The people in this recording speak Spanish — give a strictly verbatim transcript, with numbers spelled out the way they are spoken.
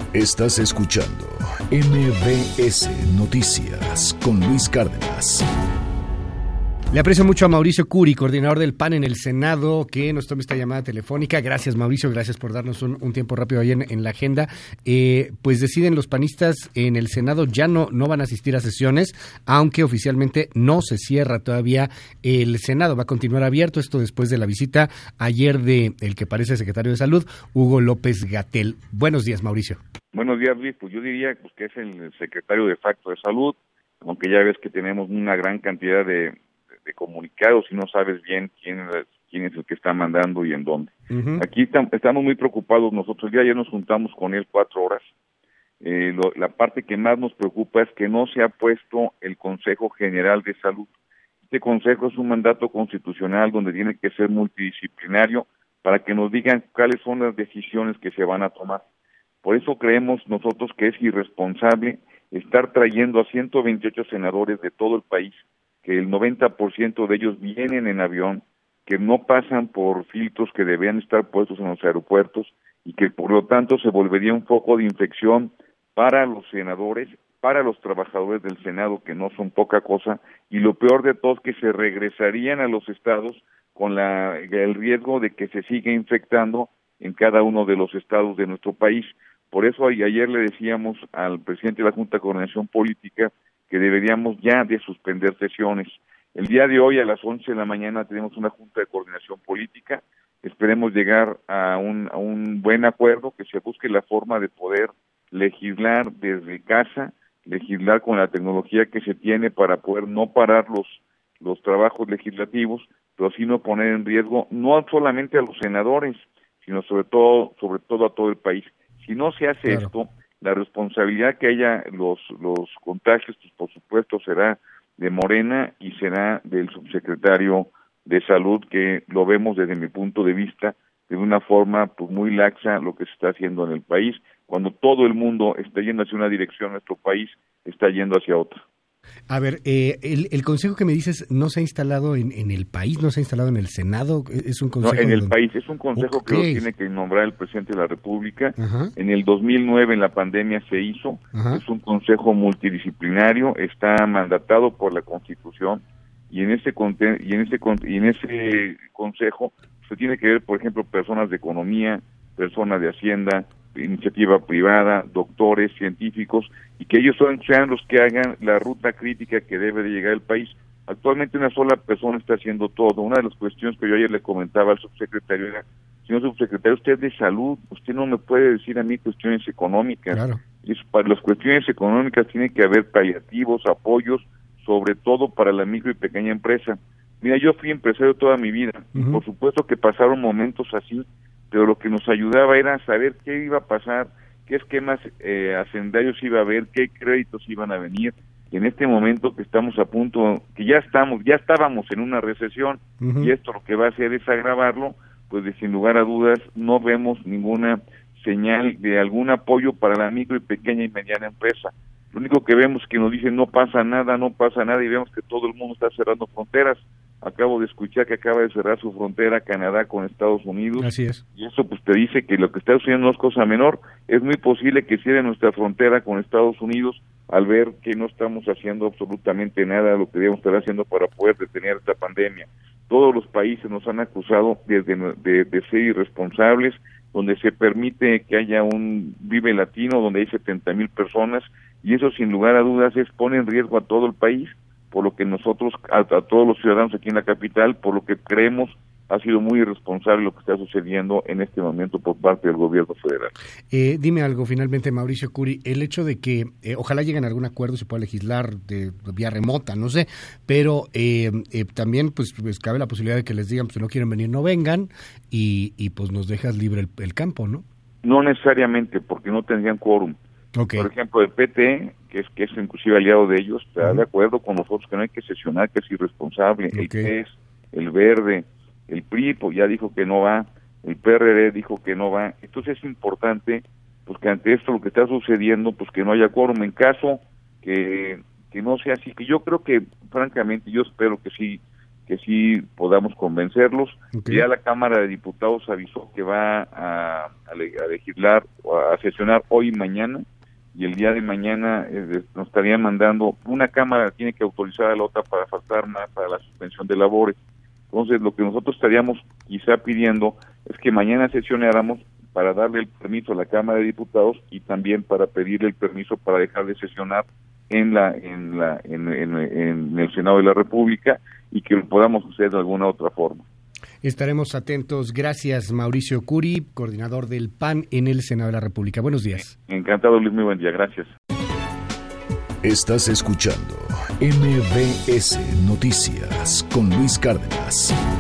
Estás escuchando M B S Noticias con Luis Cárdenas. Le aprecio mucho a Mauricio Curi, coordinador del P A N en el Senado, que nos tome esta llamada telefónica. Gracias, Mauricio, gracias por darnos un, un tiempo rápido ahí en, en la agenda. Eh, pues deciden los panistas en el Senado ya no, no van a asistir a sesiones, aunque oficialmente no se cierra todavía el Senado. Va a continuar abierto, esto después de la visita ayer de el que parece secretario de Salud, Hugo López-Gatell. Buenos días, Mauricio. Buenos días, Luis. Pues yo diría pues, que es el secretario de facto de Salud, aunque ya ves que tenemos una gran cantidad de de comunicados y no sabes bien quién es, quién es el que está mandando y en dónde. Uh-huh. Aquí tam, estamos muy preocupados nosotros. Ya ayer nos juntamos con él cuatro horas. Eh, lo, la parte que más nos preocupa es que no se ha puesto el Consejo General de Salud. Este consejo es un mandato constitucional donde tiene que ser multidisciplinario para que nos digan cuáles son las decisiones que se van a tomar. Por eso creemos nosotros que es irresponsable estar trayendo a ciento veintiocho senadores de todo el país, que el noventa por ciento de ellos vienen en avión, que no pasan por filtros que debían estar puestos en los aeropuertos y que por lo tanto se volvería un foco de infección para los senadores, para los trabajadores del Senado, que no son poca cosa, y lo peor de todo es que se regresarían a los estados con la, el riesgo de que se siga infectando en cada uno de los estados de nuestro país. Por eso ayer le decíamos al presidente de la Junta de Coordinación Política que deberíamos ya de suspender sesiones. El día de hoy a las once de la mañana tenemos una Junta de Coordinación Política, esperemos llegar a un, a un buen acuerdo, que se busque la forma de poder legislar desde casa, legislar con la tecnología que se tiene para poder no parar los, los trabajos legislativos, pero sí no poner en riesgo no solamente a los senadores, sino sobre todo, sobre todo a todo el país. Si no se hace claro. esto, la responsabilidad que haya los los contagios, pues por supuesto será de Morena y será del subsecretario de Salud, que lo vemos desde mi punto de vista de una forma pues muy laxa lo que se está haciendo en el país, cuando todo el mundo está yendo hacia una dirección, nuestro país está yendo hacia otra. A ver, eh, el, el consejo que me dices no se ha instalado en, en el país, no se ha instalado en el Senado, es un consejo... No, en el donde... país, es un consejo okay. que lo tiene que nombrar el presidente de la República. Ajá. En el dos mil nueve, en la pandemia, se hizo, Ajá. es un consejo multidisciplinario, está mandatado por la Constitución, y en ese y en ese y en ese consejo se tiene que ver, por ejemplo, personas de economía, personas de Hacienda, iniciativa privada, doctores, científicos, y que ellos son, sean los que hagan la ruta crítica que debe de llegar al país. Actualmente una sola persona está haciendo todo. Una de las cuestiones que yo ayer le comentaba al subsecretario era, señor subsecretario, usted es de salud, usted no me puede decir a mí cuestiones económicas. Claro. Y eso, para las cuestiones económicas tiene que haber paliativos, apoyos, sobre todo para la micro y pequeña empresa. Mira, yo fui empresario toda mi vida, uh-huh. y por supuesto que pasaron momentos así, pero lo que nos ayudaba era saber qué iba a pasar, qué esquemas eh, hacendarios iba a haber, qué créditos iban a venir. Y en este momento que estamos a punto, que ya estamos, ya estábamos en una recesión, uh-huh. y esto lo que va a hacer es agravarlo, pues de, sin lugar a dudas no vemos ninguna señal de algún apoyo para la micro y pequeña y mediana empresa. Lo único que vemos es que nos dicen no pasa nada, no pasa nada, y vemos que todo el mundo está cerrando fronteras. Acabo de escuchar que acaba de cerrar su frontera Canadá con Estados Unidos. Así es. Y eso pues te dice que lo que está sucediendo no es cosa menor. Es muy posible que cierre nuestra frontera con Estados Unidos al ver que no estamos haciendo absolutamente nada de lo que debemos estar haciendo para poder detener esta pandemia. Todos los países nos han acusado de, de, de, de ser irresponsables, donde se permite que haya un Vive Latino, donde hay setenta mil personas, y eso sin lugar a dudas es pone en riesgo a todo el país, por lo que nosotros, a, a todos los ciudadanos aquí en la capital, por lo que creemos ha sido muy irresponsable lo que está sucediendo en este momento por parte del gobierno federal. Eh, dime algo finalmente, Mauricio Curi, el hecho de que eh, ojalá lleguen a algún acuerdo, se pueda legislar de, de vía remota, no sé, pero eh, eh, también pues, pues cabe la posibilidad de que les digan, pues si no quieren venir, no vengan, y, y pues nos dejas libre el, el campo, ¿no? No necesariamente, porque no tendrían quórum. Okay. Por ejemplo, el P T, que es que es inclusive aliado de ellos, está uh-huh. de acuerdo con nosotros que no hay que sesionar, que es irresponsable. Okay. El P E S, el Verde, el P R I pues, ya dijo que no va, el P R D dijo que no va. Entonces es importante pues que ante esto lo que está sucediendo, pues que no haya quórum. En caso que, que no sea así, que yo creo que francamente yo espero que sí que sí podamos convencerlos. Okay. Ya la Cámara de Diputados avisó que va a, a legislar a sesionar hoy y mañana, y el día de mañana eh, nos estarían mandando, una cámara tiene que autorizar a la otra para faltar más para la suspensión de labores. Entonces, lo que nosotros estaríamos quizá pidiendo es que mañana sesionáramos para darle el permiso a la Cámara de Diputados y también para pedirle el permiso para dejar de sesionar en la en la en, en, en el Senado de la República y que lo podamos hacer de alguna otra forma. Estaremos atentos. Gracias, Mauricio Curi, coordinador del P A N en el Senado de la República. Buenos días. Encantado, Luis. Muy buen día. Gracias. Estás escuchando M B S Noticias con Luis Cárdenas.